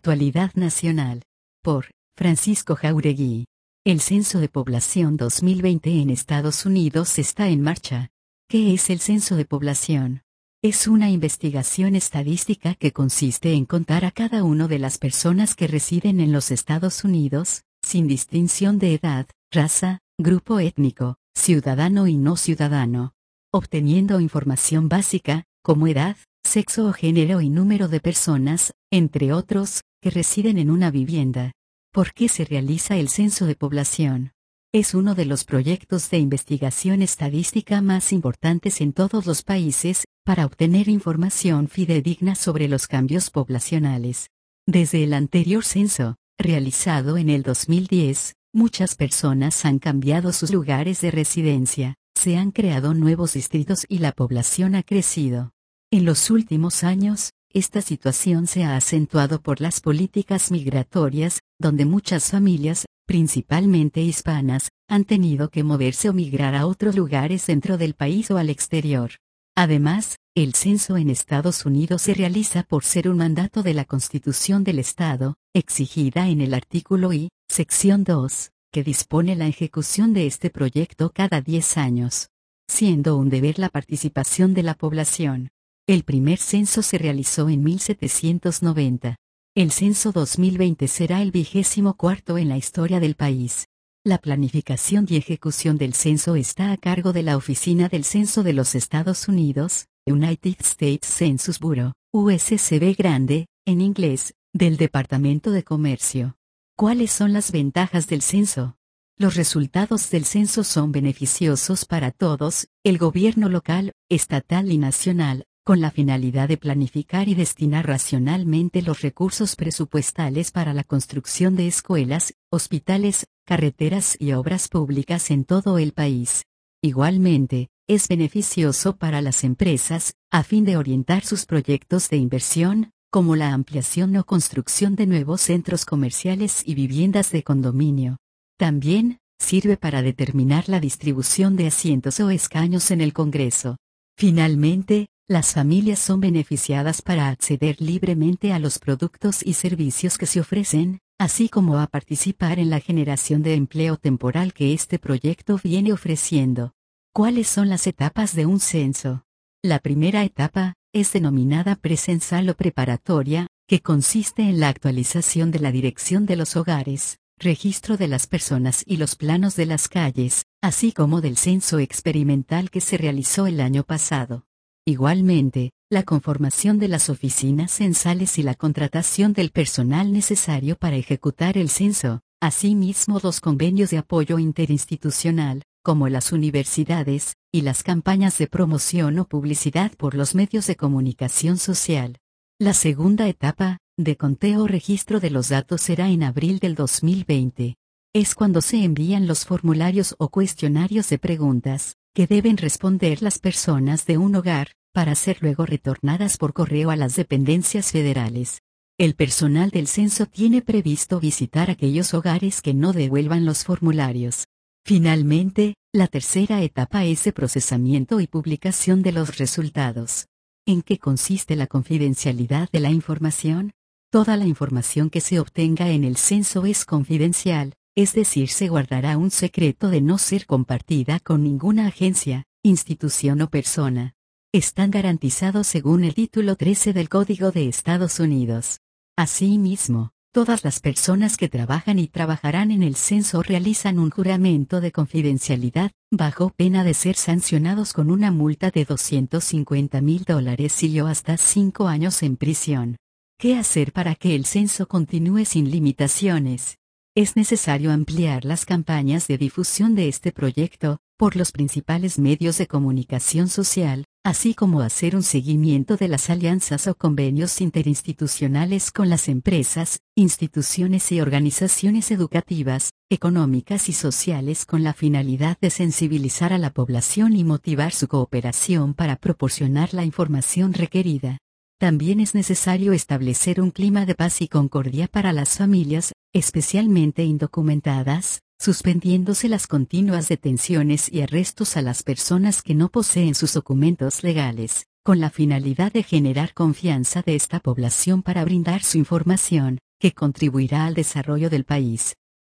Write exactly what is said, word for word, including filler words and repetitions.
Actualidad nacional. Por Francisco Jauregui. El Censo de Población dos mil veinte en Estados Unidos está en marcha. ¿Qué es el Censo de Población? Es una investigación estadística que consiste en contar a cada una de las personas que residen en los Estados Unidos, sin distinción de edad, raza, grupo étnico, ciudadano y no ciudadano, obteniendo información básica, como edad, sexo o género y número de personas, entre otros, que residen en una vivienda. ¿Por qué se realiza el Censo de Población? Es uno de los proyectos de investigación estadística más importantes en todos los países, para obtener información fidedigna sobre los cambios poblacionales. Desde el anterior censo, realizado en el dos mil diez, muchas personas han cambiado sus lugares de residencia, se han creado nuevos distritos y la población ha crecido. En los últimos años, esta situación se ha acentuado por las políticas migratorias, donde muchas familias, principalmente hispanas, han tenido que moverse o migrar a otros lugares dentro del país o al exterior. Además, el censo en Estados Unidos se realiza por ser un mandato de la Constitución del Estado, exigida en el artículo I, sección dos, que dispone la ejecución de este proyecto cada diez años, siendo un deber la participación de la población. El primer censo se realizó en mil setecientos noventa. El censo dos mil veinte será el vigésimo cuarto en la historia del país. La planificación y ejecución del censo está a cargo de la Oficina del Censo de los Estados Unidos, United States Census Bureau, U S C B grande, en inglés, del Departamento de Comercio. ¿Cuáles son las ventajas del censo? Los resultados del censo son beneficiosos para todos, el gobierno local, estatal y nacional, con la finalidad de planificar y destinar racionalmente los recursos presupuestales para la construcción de escuelas, hospitales, carreteras y obras públicas en todo el país. Igualmente, es beneficioso para las empresas, a fin de orientar sus proyectos de inversión, como la ampliación o construcción de nuevos centros comerciales y viviendas de condominio. También, sirve para determinar la distribución de asientos o escaños en el Congreso. Finalmente, las familias son beneficiadas para acceder libremente a los productos y servicios que se ofrecen, así como a participar en la generación de empleo temporal que este proyecto viene ofreciendo. ¿Cuáles son las etapas de un censo? La primera etapa, es denominada precensal o preparatoria, que consiste en la actualización de la dirección de los hogares, registro de las personas y los planos de las calles, así como del censo experimental que se realizó el año pasado. Igualmente, la conformación de las oficinas censales y la contratación del personal necesario para ejecutar el censo, asimismo los convenios de apoyo interinstitucional, como las universidades, y las campañas de promoción o publicidad por los medios de comunicación social. La segunda etapa, de conteo o registro de los datos será en abril del dos mil veinte. Es cuando se envían los formularios o cuestionarios de preguntas, que deben responder las personas de un hogar, para ser luego retornadas por correo a las dependencias federales. El personal del censo tiene previsto visitar aquellos hogares que no devuelvan los formularios. Finalmente, la tercera etapa es de procesamiento y publicación de los resultados. ¿En qué consiste la confidencialidad de la información? Toda la información que se obtenga en el censo es confidencial, es decir, se guardará un secreto de no ser compartida con ninguna agencia, institución o persona. Están garantizados según el título trece del Código de Estados Unidos. Asimismo, todas las personas que trabajan y trabajarán en el censo realizan un juramento de confidencialidad, bajo pena de ser sancionados con una multa de doscientos cincuenta mil dólares y o hasta cinco años en prisión. ¿Qué hacer para que el censo continúe sin limitaciones? Es necesario ampliar las campañas de difusión de este proyecto, por los principales medios de comunicación social, así como hacer un seguimiento de las alianzas o convenios interinstitucionales con las empresas, instituciones y organizaciones educativas, económicas y sociales con la finalidad de sensibilizar a la población y motivar su cooperación para proporcionar la información requerida. También es necesario establecer un clima de paz y concordia para las familias, especialmente indocumentadas, suspendiéndose las continuas detenciones y arrestos a las personas que no poseen sus documentos legales, con la finalidad de generar confianza de esta población para brindar su información, que contribuirá al desarrollo del país.